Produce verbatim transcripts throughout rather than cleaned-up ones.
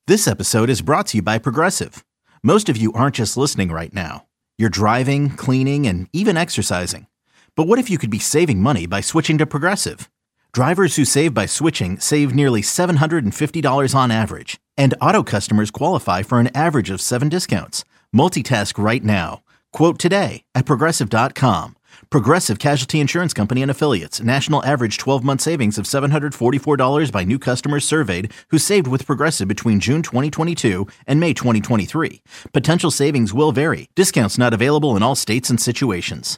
This episode is brought to you by Progressive. Most of you aren't just listening right now. You're driving, cleaning, and even exercising. But what if you could be saving money by switching to Progressive? Drivers who save by switching save nearly seven hundred fifty dollars on average. And auto customers qualify for an average of seven discounts. Multitask right now. Quote today at Progressive dot com. Progressive Casualty Insurance Company and Affiliates. National average twelve-month savings of seven hundred forty-four dollars by new customers surveyed who saved with Progressive between June twenty twenty-two and May twenty twenty-three. Potential savings will vary. Discounts not available in all states and situations.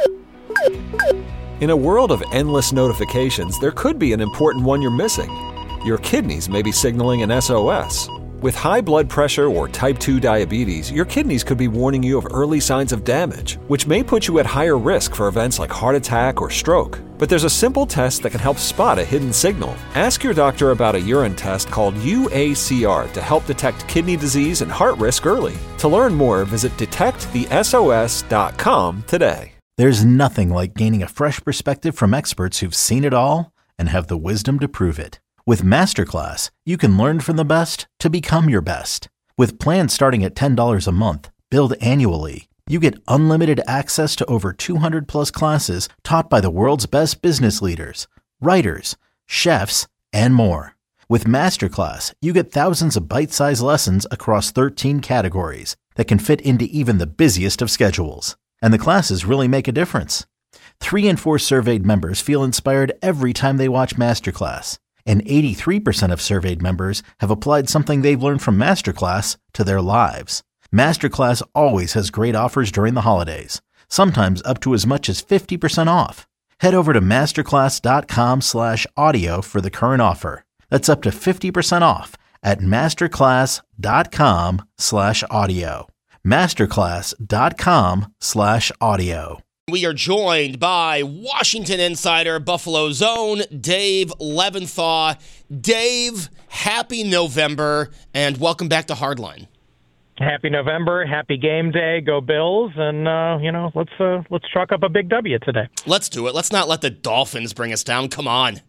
In a world of endless notifications, there could be an important one you're missing. Your kidneys may be signaling an S O S. With high blood pressure or type two diabetes, your kidneys could be warning you of early signs of damage, which may put you at higher risk for events like heart attack or stroke. But there's a simple test that can help spot a hidden signal. Ask your doctor about a urine test called U A C R to help detect kidney disease and heart risk early. To learn more, visit detect the S O S dot com today. There's nothing like gaining a fresh perspective from experts who've seen it all and have the wisdom to prove it. With Masterclass, you can learn from the best to become your best. With plans starting at ten dollars a month, billed annually, you get unlimited access to over two hundred plus classes taught by the world's best business leaders, writers, chefs, and more. With Masterclass, you get thousands of bite-sized lessons across thirteen categories that can fit into even the busiest of schedules. And the classes really make a difference. Three in four surveyed members feel inspired every time they watch Masterclass. And eighty-three percent of surveyed members have applied something they've learned from Masterclass to their lives. Masterclass always has great offers during the holidays, sometimes up to as much as fifty percent off. Head over to masterclass dot com slash audio for the current offer. That's up to fifty percent off at masterclass dot com slash audio. masterclass dot com slash audio. We are joined by Washington insider, Buffalo Zone, Dave Leventhal. Dave, happy November, and welcome back to Hardline. Happy November, happy game day, go Bills, and uh, you know, let's uh, let's chalk up a big W today. Let's do it. Let's not let the Dolphins bring us down. Come on.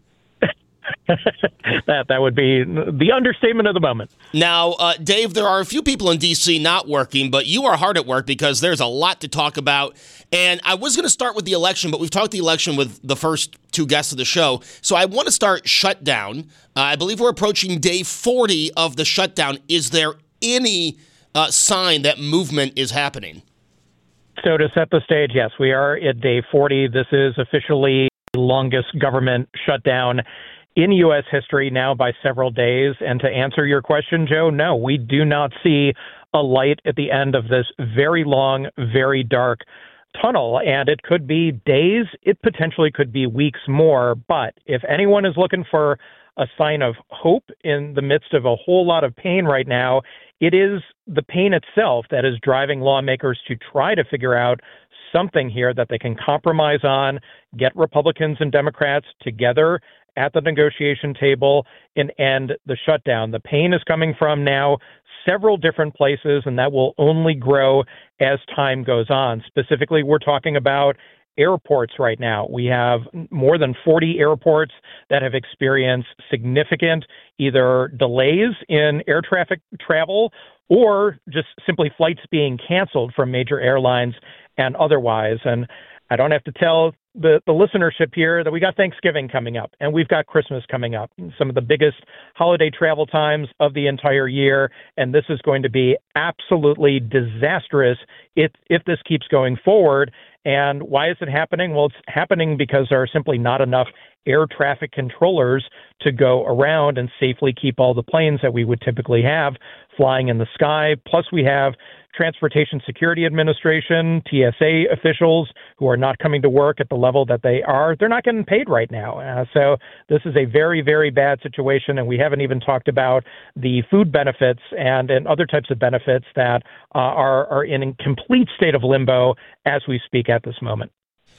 that that would be the understatement of the moment. Now, uh, Dave, there are a few people in D C not working, but you are hard at work because there's a lot to talk about. And I was going to start with the election, but we've talked the election with the first two guests of the show. So I want to start shutdown. Uh, I believe we're approaching day forty of the shutdown. Is there any uh, sign that movement is happening? So to set the stage, yes, we are at day forty. This is officially the longest government shutdown in U S history now by several days. And to answer your question, Joe, no, we do not see a light at the end of this very long, very dark tunnel. And it could be days. It potentially could be weeks more. But if anyone is looking for a sign of hope in the midst of a whole lot of pain right now, it is the pain itself that is driving lawmakers to try to figure out something here that they can compromise on, get Republicans and Democrats together at the negotiation table and end the shutdown. The pain is coming from now several different places, and that will only grow as time goes on. Specifically, we're talking about airports right now. We have more than forty airports that have experienced significant either delays in air traffic travel or just simply flights being canceled from major airlines and otherwise. And I don't have to tell the, the listenership here that we got Thanksgiving coming up and we've got Christmas coming up, some of the biggest holiday travel times of the entire year. And this is going to be absolutely disastrous if, if this keeps going forward. And why is it happening? Well, it's happening because there are simply not enough air traffic controllers to go around and safely keep all the planes that we would typically have flying in the sky. Plus, we have Transportation Security Administration, T S A officials who are not coming to work at the level that they are. They're not getting paid right now. Uh, so this is a very, very bad situation. And we haven't even talked about the food benefits and, and other types of benefits that uh, are, are in a complete state of limbo as we speak at this moment.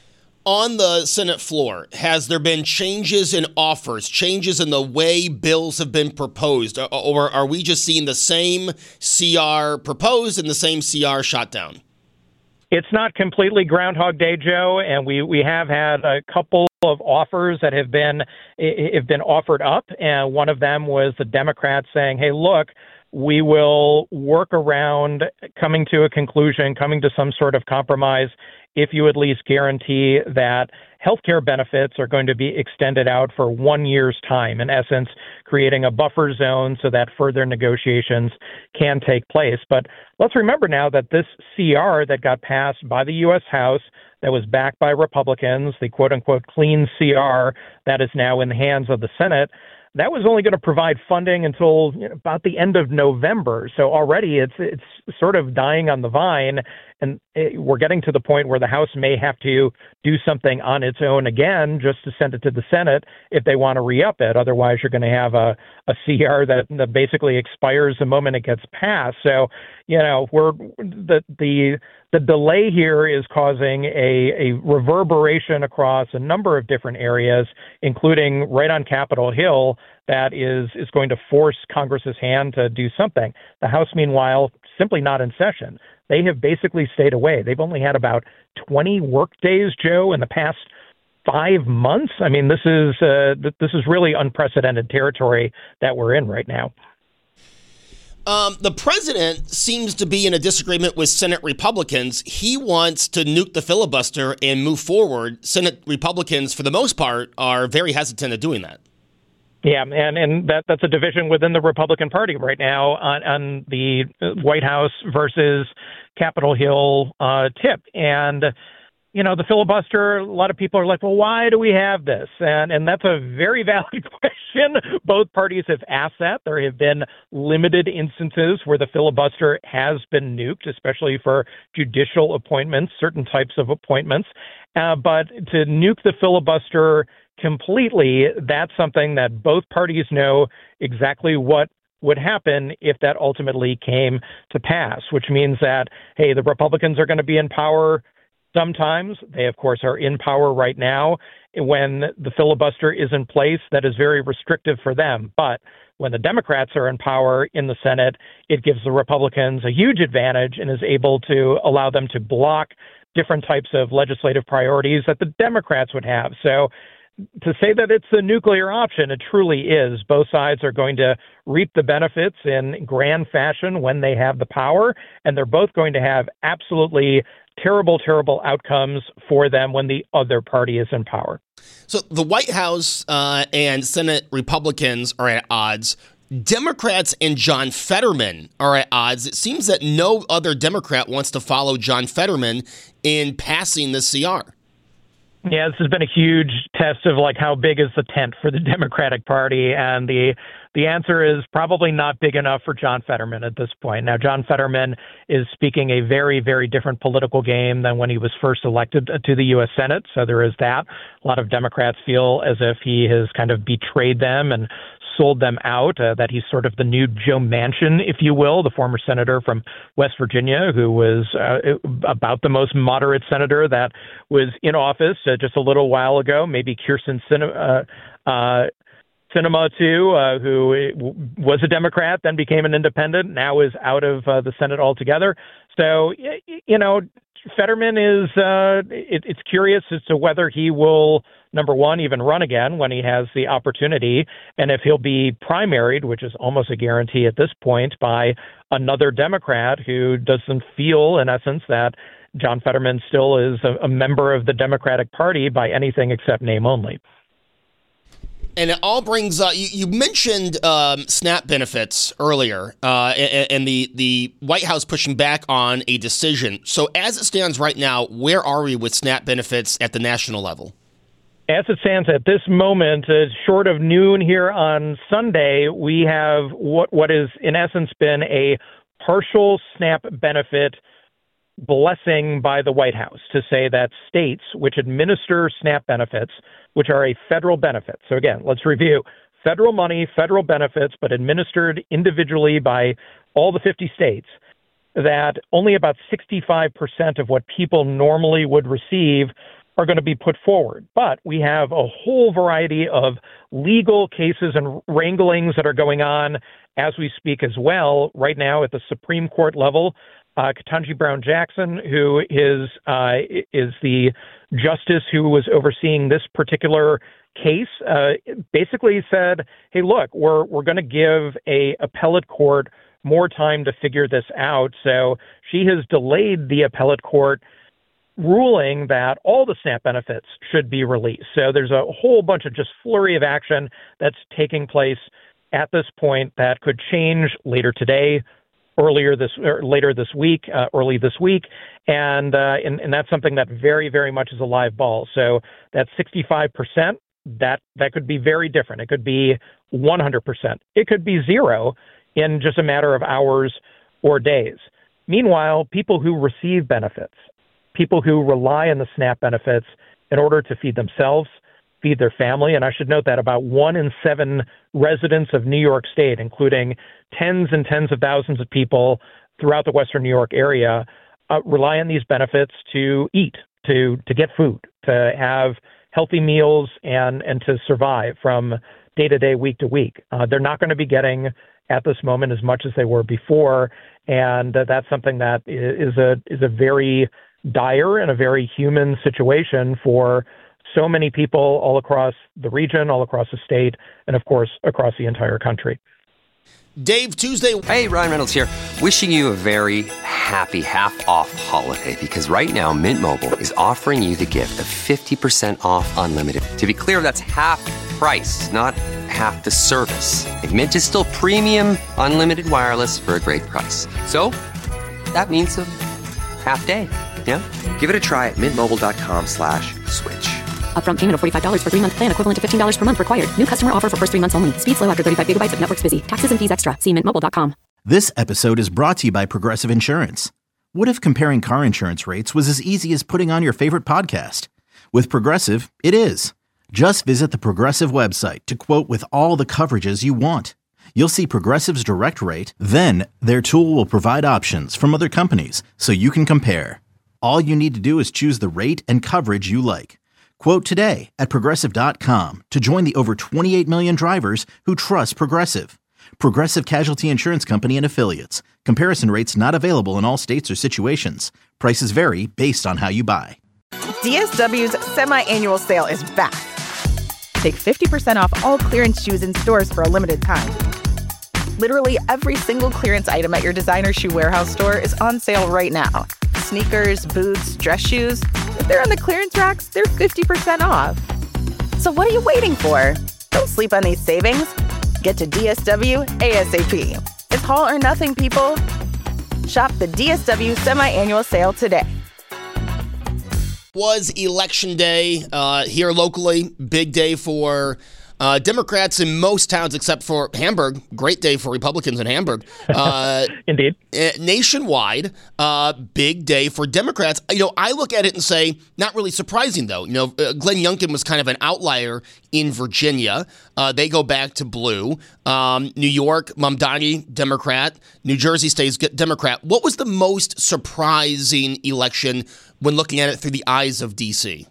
On the Senate floor, has there been changes in offers, changes in the way bills have been proposed, or, or are we just seeing the same C R proposed and the same C R shot down? It's not completely Groundhog Day, Joe, and we, we have had a couple of offers that have been have been offered up, and one of them was the Democrats saying, hey, look, we will work around coming to a conclusion, coming to some sort of compromise, if you at least guarantee that healthcare benefits are going to be extended out for one year's time, in essence, creating a buffer zone so that further negotiations can take place. But let's remember now that this C R that got passed by the U S House, that was backed by Republicans, the quote-unquote clean C R that is now in the hands of the Senate, that was only going to provide funding until you know, about the end of November. So already it's it's sort of dying on the vine, and it, we're getting to the point where the House may have to do something on its own again just to send it to the Senate if they want to re-up it. Otherwise, you're going to have a, a C R that, that basically expires the moment it gets passed. So, you know, we're the the the delay here is causing a, a reverberation across a number of different areas, including right on Capitol Hill, that is is going to force Congress's hand to do something. The House, meanwhile, simply not in session. They have basically stayed away. They've only had about twenty work days, Joe, in the past five months. I mean, this is uh, this is really unprecedented territory that we're in right now. Um, the president seems to be in a disagreement with Senate Republicans. He wants to nuke the filibuster and move forward. Senate Republicans, for the most part, are very hesitant at doing that. Yeah, and, and that that's a division within the Republican Party right now on, on the White House versus Capitol Hill uh, tip. And, you know, the filibuster, a lot of people are like, well, why do we have this? And and that's a very valid question. Both parties have asked that. There have been limited instances where the filibuster has been nuked, especially for judicial appointments, certain types of appointments. Uh, but to nuke the filibuster completely, that's something that both parties know exactly what would happen if that ultimately came to pass, which means that, hey, the Republicans are going to be in power sometimes. They, of course, are in power right now. When the filibuster is in place, that is very restrictive for them. But when the Democrats are in power in the Senate, it gives the Republicans a huge advantage and is able to allow them to block different types of legislative priorities that the Democrats would have. So to say that it's the nuclear option, it truly is. Both sides are going to reap the benefits in grand fashion when they have the power, and they're both going to have absolutely terrible, terrible outcomes for them when the other party is in power. So the White House uh, and Senate Republicans are at odds. Democrats and John Fetterman are at odds. It seems that no other Democrat wants to follow John Fetterman in passing the C R. Yeah, this has been a huge test of like how big is the tent for the Democratic Party, and the the answer is probably not big enough for John Fetterman at this point. Now, John Fetterman is speaking a very, very different political game than when he was first elected to the U S Senate, so there is that. A lot of Democrats feel as if he has kind of betrayed them and sold them out, uh, that he's sort of the new Joe Manchin, if you will, the former senator from West Virginia, who was uh, about the most moderate senator that was in office uh, just a little while ago. Maybe Kyrsten Sinema, uh, uh, Sinema too, uh, who was a Democrat, then became an independent, now is out of uh, the Senate altogether. So, you know, Fetterman is, uh, it, it's curious as to whether he will, number one, even run again when he has the opportunity, and if he'll be primaried, which is almost a guarantee at this point, by another Democrat who doesn't feel, in essence, that John Fetterman still is a, a member of the Democratic Party by anything except name only. And it all brings uh, you, you mentioned um, SNAP benefits earlier, uh, and, and the the White House pushing back on a decision. So as it stands right now, where are we with SNAP benefits at the national level? As it stands at this moment, uh, short of noon here on Sunday, we have what what is in essence been a partial SNAP benefit blessing by the White House to say that states which administer SNAP benefits, which are a federal benefit. So again, let's review. Federal money, federal benefits, but administered individually by all the fifty states, that only about sixty-five percent of what people normally would receive are going to be put forward. But we have a whole variety of legal cases and wranglings that are going on as we speak as well right now at the Supreme Court level. Uh, Ketanji Brown Jackson, who is uh, is the justice who was overseeing this particular case, uh, basically said, "Hey, look, we're we're going to give a appellate court more time to figure this out. So she has delayed the appellate court ruling that all the SNAP benefits should be released. So there's a whole bunch of just flurry of action that's taking place at this point that could change later today, earlier this or later this week, uh, early this week, and, uh, and and that's something that very, very much is a live ball. So that sixty-five percent, that that could be very different. It could be one hundred percent. It could be zero in just a matter of hours or days. Meanwhile, people who receive benefits, people who rely on the SNAP benefits in order to feed themselves, feed their family, and I should note that about one in seven residents of New York State, including tens and tens of thousands of people throughout the Western New York area, uh, rely on these benefits to eat, to to get food, to have healthy meals, and and to survive from day to day, week to week. Uh, they're not going to be getting at this moment as much as they were before, and uh, that's something that is a is a very dire and a very human situation for so many people all across the region, all across the state, and of course, across the entire country. Dave, Tuesday. Hey, Ryan Reynolds here. Wishing you a very happy half-off holiday, because right now Mint Mobile is offering you the gift of fifty percent off unlimited. To be clear, that's half price, not half the service. And Mint is still premium unlimited wireless for a great price. So that means a half day. Yeah? Give it a try at mintmobile.com slash switch. Upfront payment of forty-five dollars for three-month plan, equivalent to fifteen dollars per month required. New customer offer for first three months only. Speed slow after thirty-five gigabytes if network's busy. Taxes and fees extra. See mint mobile dot com. This episode is brought to you by Progressive Insurance. What if comparing car insurance rates was as easy as putting on your favorite podcast? With Progressive, it is. Just visit the Progressive website to quote with all the coverages you want. You'll see Progressive's direct rate, then their tool will provide options from other companies so you can compare. All you need to do is choose the rate and coverage you like. Quote today at Progressive dot com to join the over twenty-eight million drivers who trust Progressive. Progressive Casualty Insurance Company and Affiliates. Comparison rates not available in all states or situations. Prices vary based on how you buy. D S W's semi-annual sale is back. Take fifty percent off all clearance shoes in stores for a limited time. Literally every single clearance item at your designer shoe warehouse store is on sale right now. Sneakers, boots, dress shoes. If they're on the clearance racks, they're fifty percent off. So what are you waiting for? Don't sleep on these savings. Get to D S W ASAP. It's haul or nothing, people. Shop the D S W semi-annual sale today. Was election day uh, here locally. Big day for Uh, Democrats in most towns except for Hamburg. Great day for Republicans in Hamburg. Uh, Indeed. Nationwide, uh, big day for Democrats. You know, I look at it and say, not really surprising, though. You know, uh, Glenn Youngkin was kind of an outlier in Virginia. Uh, they go back to blue. Um, New York, Mamdani, Democrat. New Jersey stays Democrat. What was the most surprising election when looking at it through the eyes of D C?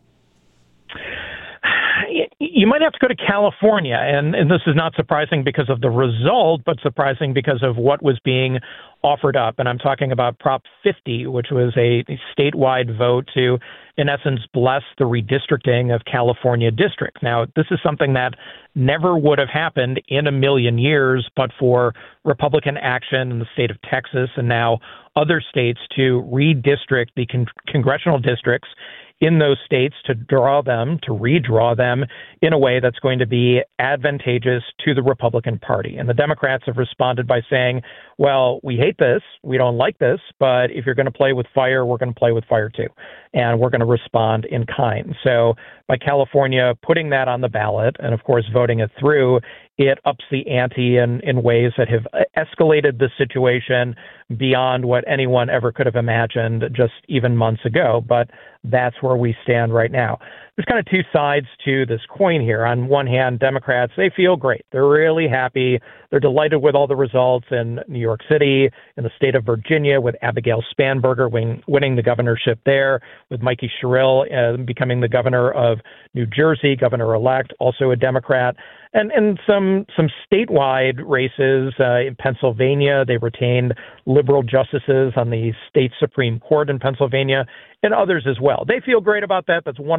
You might have to go to California, and, and this is not surprising because of the result, but surprising because of what was being offered up. And I'm talking about Prop fifty, which was a, a statewide vote to, in essence, bless the redistricting of California districts. Now, this is something that never would have happened in a million years, but for Republican action in the state of Texas and now other states to redistrict the con- congressional districts in those states, to draw them, to redraw them in a way that's going to be advantageous to the Republican Party. And the Democrats have responded by saying, well, we hate this, we don't like this, but if you're going to play with fire, we're going to play with fire too. And we're going to respond in kind. So by California putting that on the ballot and, of course, voting it through, it ups the ante in, in ways that have escalated the situation beyond what anyone ever could have imagined just even months ago. But that's where we stand right now. There's kind of two sides to this coin here. On one hand, Democrats, they feel great. They're really happy. They're delighted with all the results in New York City, in the state of Virginia, with Abigail Spanberger win, winning the governorship there, with Mikey Sherrill uh, becoming the governor of New Jersey, governor-elect, also a Democrat. And and some some statewide races uh, in Pennsylvania, they retained liberal justices on the state Supreme Court in Pennsylvania, and others as well. They feel great about that. That's wonderful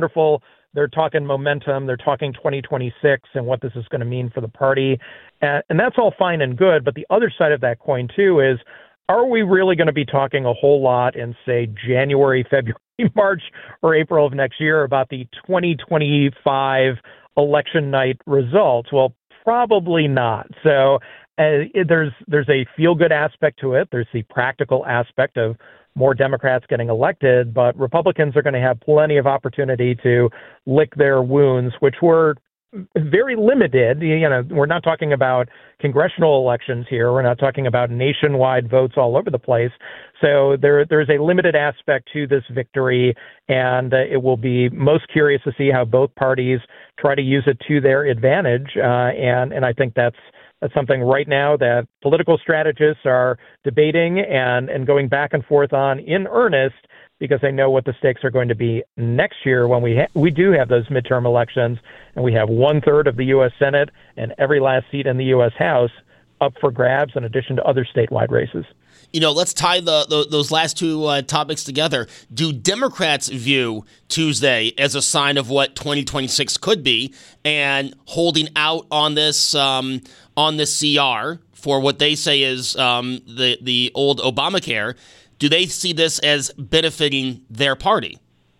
They're talking momentum. They're talking twenty twenty-six and what this is going to mean for the party. And, and that's all fine and good. But the other side of that coin, too, is are we really going to be talking a whole lot in, say, January, February, March, or April of next year about the twenty twenty-five election night results? Well, probably not. So uh, there's there's a feel-good aspect to it. There's the practical aspect of more Democrats getting elected, but Republicans are going to have plenty of opportunity to lick their wounds, which were very limited. You know, we're not talking about congressional elections here. We're not talking about nationwide votes all over the place. So there, there's a limited aspect to this victory, and uh, it will be most curious to see how both parties try to use it to their advantage. Uh, and, and I think that's That's something right now that political strategists are debating and, and going back and forth on in earnest, because they know what the stakes are going to be next year when we ha- we do have those midterm elections, and we have one third of the U S Senate and every last seat in the U S House up for grabs, in addition to other statewide races. You know, let's tie the, the those last two uh, topics together. Do Democrats view Tuesday as a sign of what twenty twenty-six could be, and holding out on this um, on this C R for what they say is um, the the old Obamacare? Do they see this as benefiting their party?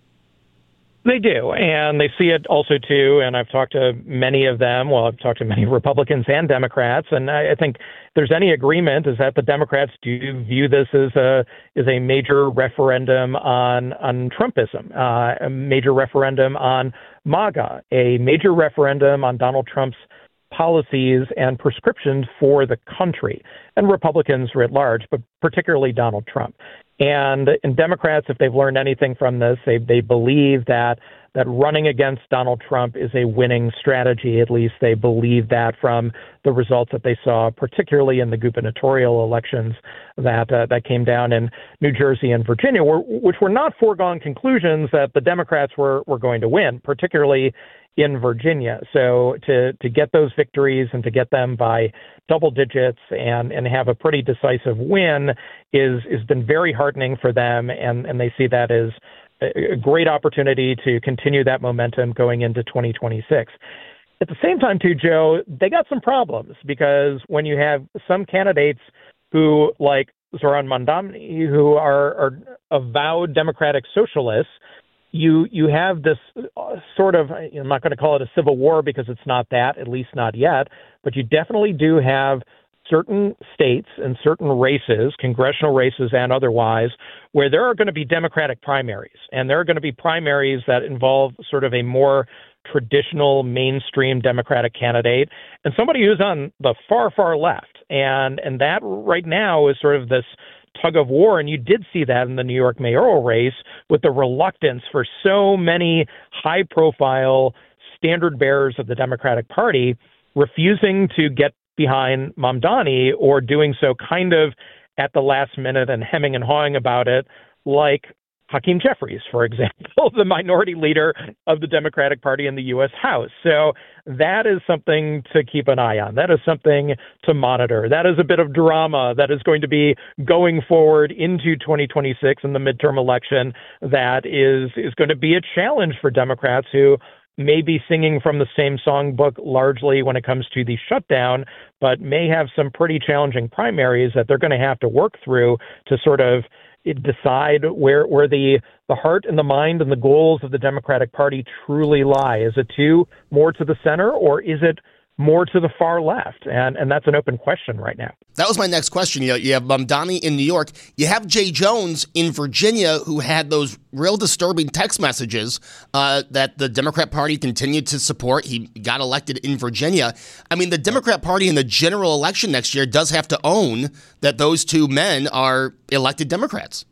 They do, and they see it also, too, and I've talked to many of them. Well, I've talked to many Republicans and Democrats, and I, I think if there's any agreement is that the Democrats do view this as a is a major referendum on, on Trumpism, uh, a major referendum on MAGA, a major referendum on Donald Trump's policies and prescriptions for the country, and Republicans writ large, but particularly Donald Trump. And in Democrats, if they've learned anything from this, they they believe that that running against Donald Trump is a winning strategy. At least they believe that from the results that they saw, particularly in the gubernatorial elections that uh, that came down in New Jersey and Virginia, were, which were not foregone conclusions that the Democrats were were going to win, particularly in Virginia. So to to get those victories and to get them by double digits and, and have a pretty decisive win is has been very heartening for them, and, and they see that as a great opportunity to continue that momentum going into twenty twenty-six. At the same time, too, Joe, they got some problems, because when you have some candidates who, like Zohran Mamdani, who are, are avowed democratic socialists, You you have this sort of, I'm not going to call it a civil war because it's not that, at least not yet, but you definitely do have certain states and certain races, congressional races and otherwise, where there are going to be Democratic primaries. And there are going to be primaries that involve sort of a more traditional mainstream Democratic candidate and somebody who's on the far, far left. And and that right now is sort of this tug of war, and you did see that in the New York mayoral race with the reluctance for so many high-profile standard bearers of the Democratic Party refusing to get behind Mamdani, or doing so kind of at the last minute and hemming and hawing about it, like Hakeem Jeffries, for example, the minority leader of the Democratic Party in the U S House. So that is something to keep an eye on. That is something to monitor. That is a bit of drama that is going to be going forward into twenty twenty-six in the midterm election that is, is going to be a challenge for Democrats who may be singing from the same songbook largely when it comes to the shutdown, but may have some pretty challenging primaries that they're going to have to work through to sort of decide where where the the heart and the mind and the goals of the Democratic Party truly lie. Is it to more to the center, or is it more to the far left? And and that's an open question right now. That was my next question. You know, you have Mamdani in New York. You have Jay Jones in Virginia, who had those real disturbing text messages uh, that the Democrat Party continued to support. He got elected in Virginia. I mean, the Democrat Party in the general election next year does have to own that those two men are elected Democrats.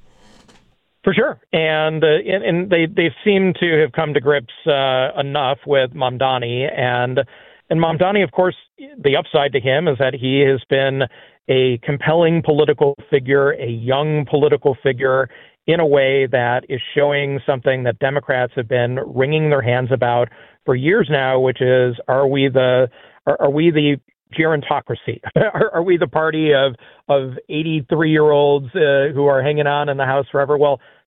For sure. And, uh, and, and they, they seem to have come to grips uh, enough with Mamdani. And And Mamdani, of course, the upside to him is that he has been a compelling political figure, a young political figure, in a way that is showing something that Democrats have been wringing their hands about for years now, which is, are we the are, are we the gerontocracy? are, are we the party of of eighty-three-year-olds uh, who are hanging on in the House forever? Well,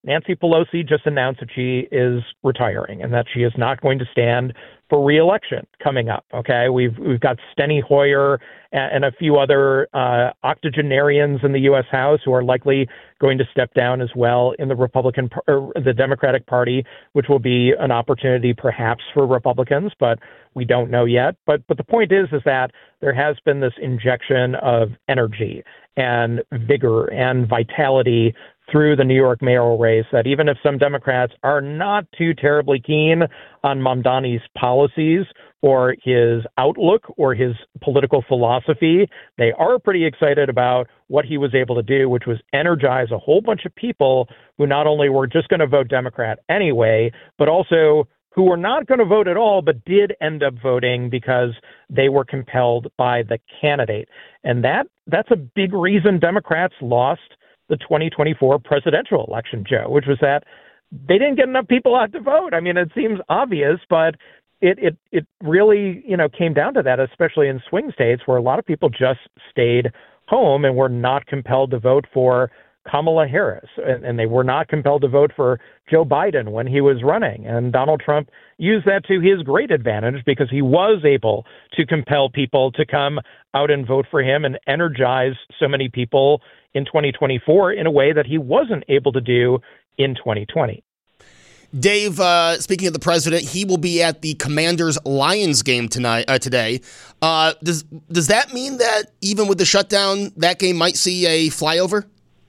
Nancy Pelosi just announced that she is retiring and that she is not going to stand for re-election coming up. Okay, we've we've got Steny Hoyer and, and a few other uh, octogenarians in the U S House who are likely going to step down as well in the Republican or the Democratic Party, which will be an opportunity perhaps for Republicans, but we don't know yet. But but the point is is that there has been this injection of energy and vigor and vitality through the New York mayoral race that even if some Democrats are not too terribly keen on Mamdani's policies or his outlook or his political philosophy, they are pretty excited about what he was able to do, which was energize a whole bunch of people who not only were just going to vote Democrat anyway, but also who were not going to vote at all, but did end up voting because they were compelled by the candidate. And that that's a big reason Democrats lost the twenty twenty-four presidential election, Joe, which was that they didn't get enough people out to vote. I mean, it seems obvious, but it, it, it really, you know, came down to that, especially in swing states where a lot of people just stayed home and were not compelled to vote for Kamala Harris, and, and they were not compelled to vote for Joe Biden when he was running. And Donald Trump used that to his great advantage because he was able to compel people to come out and vote for him and energize so many people in twenty twenty-four in a way that he wasn't able to do in twenty twenty. Dave, uh, speaking of the president, he will be at the Commanders-Lions game tonight. Uh, today, uh, does does that mean that even with the shutdown, that game might see a flyover?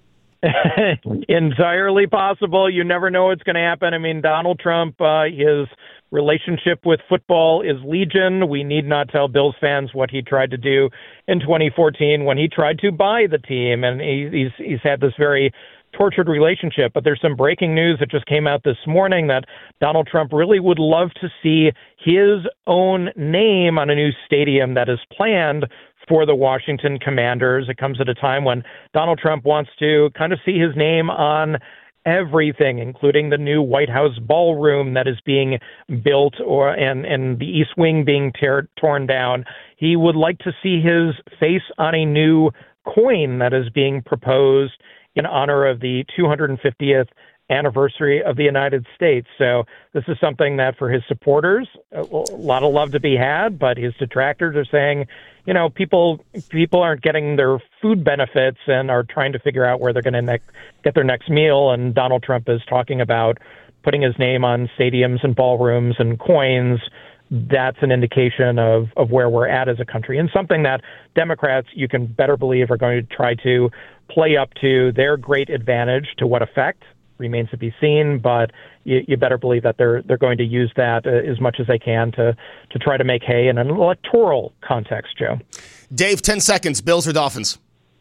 Entirely possible. You never know what's going to happen. I mean, Donald Trump, uh, his relationship with football is legion. We need not tell Bills fans what he tried to do in twenty fourteen when he tried to buy the team, and he, he's he's had this very tortured relationship. But there's some breaking news that just came out this morning that Donald Trump really would love to see his own name on a new stadium that is planned for the Washington Commanders. It comes at a time when Donald Trump wants to kind of see his name on everything, including the new White House ballroom that is being built, or and, and the East Wing being tear, torn down. He would like to see his face on a new coin that is being proposed in honor of the two hundred fiftieth anniversary of the United States. So this is something that for his supporters, a lot of love to be had, but his detractors are saying, you know, people people aren't getting their food benefits and are trying to figure out where they're going to ne- get their next meal. And Donald Trump is talking about putting his name on stadiums and ballrooms and coins. That's an indication of, of where we're at as a country, and something that Democrats, you can better believe, are going to try to play up to their great advantage. To what effect remains to be seen, but you, you better believe that they're they're going to use that uh, as much as they can to to try to make hay in an electoral context, Joe. Dave, ten seconds, Bills or Dolphins?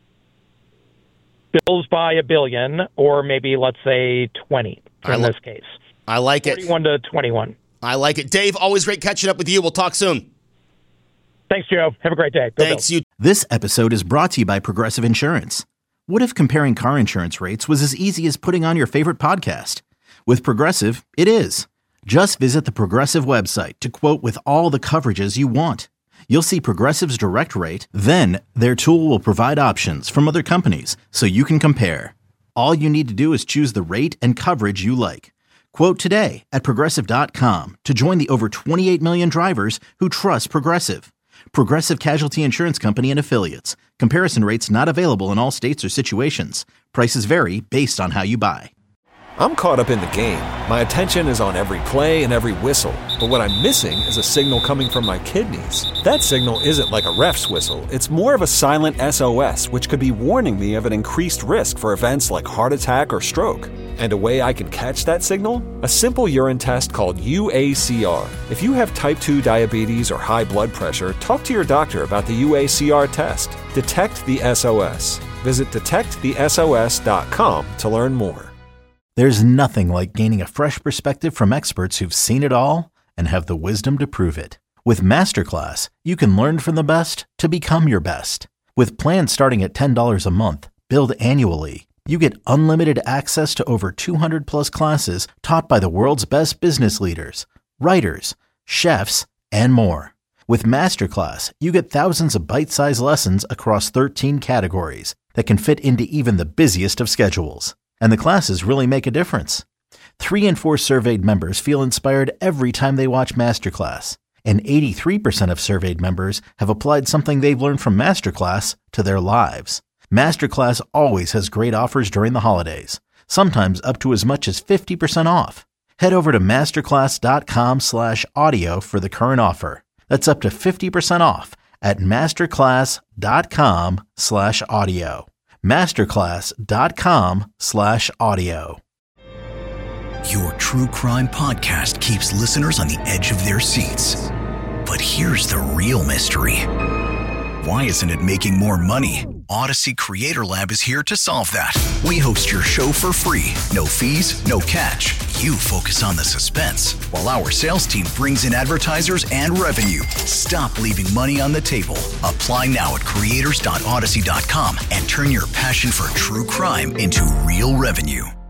Bills by a billion, or maybe let's say twenty in li- this case. I like it. forty-one to twenty-one. I like it. Dave, always great catching up with you. We'll talk soon. Thanks, Joe. Have a great day. Go Thanks, Bills. you. This episode is brought to you by Progressive Insurance. What if comparing car insurance rates was as easy as putting on your favorite podcast? With Progressive, it is. Just visit the Progressive website to quote with all the coverages you want. You'll see Progressive's direct rate, then their tool will provide options from other companies so you can compare. All you need to do is choose the rate and coverage you like. Quote today at Progressive dot com to join the over twenty-eight million drivers who trust Progressive. Progressive Casualty Insurance Company and Affiliates. Comparison rates not available in all states or situations. Prices vary based on how you buy. I'm caught up in the game. My attention is on every play and every whistle. But what I'm missing is a signal coming from my kidneys. That signal isn't like a ref's whistle. It's more of a silent S O S, which could be warning me of an increased risk for events like heart attack or stroke. And a way I can catch that signal? A simple urine test called U A C R. If you have type two diabetes or high blood pressure, talk to your doctor about the U A C R test. Detect the S O S. Visit detect the S O S dot com to learn more. There's nothing like gaining a fresh perspective from experts who've seen it all and have the wisdom to prove it. With Masterclass, you can learn from the best to become your best. With plans starting at ten dollars a month, billed annually, you get unlimited access to over two hundred plus classes taught by the world's best business leaders, writers, chefs, and more. With Masterclass, you get thousands of bite-sized lessons across thirteen categories that can fit into even the busiest of schedules. And the classes really make a difference. Three in four surveyed members feel inspired every time they watch Masterclass. And eighty-three percent of surveyed members have applied something they've learned from Masterclass to their lives. Masterclass always has great offers during the holidays, sometimes up to as much as fifty percent off. Head over to masterclass.com slash audio for the current offer. That's up to fifty percent off at masterclass.com slash audio. Masterclass.com slash audio. Your true crime podcast keeps listeners on the edge of their seats. But here's the real mystery. Why isn't it making more money? Odyssey Creator Lab is here to solve that. We host your show for free. No fees, no catch. You focus on the suspense, while our sales team brings in advertisers and revenue. Stop leaving money on the table. Apply now at creators dot odyssey dot com and turn your passion for true crime into real revenue.